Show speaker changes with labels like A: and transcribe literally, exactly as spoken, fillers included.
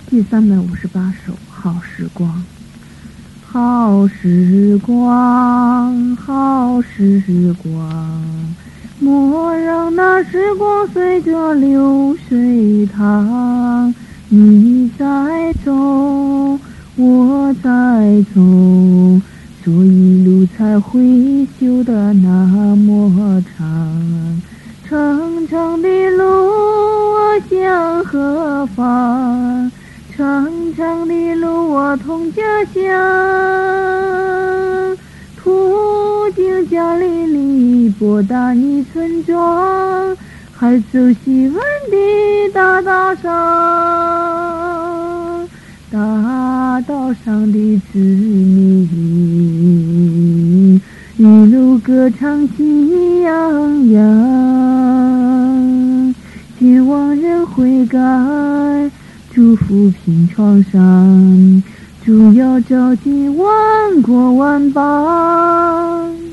A: 第三百五十八首，好时光。好时光，好时光，莫让那时光随着流水淌。你在走，我在走，所以路才会修得那么长。长长的路我向何方？长长的路我同家乡。途经家里里博大你村庄，还走西湾的大道上。大道上的子女一路歌唱喜洋洋，希望人悔改，祝福平创伤，祝要照进万国万邦。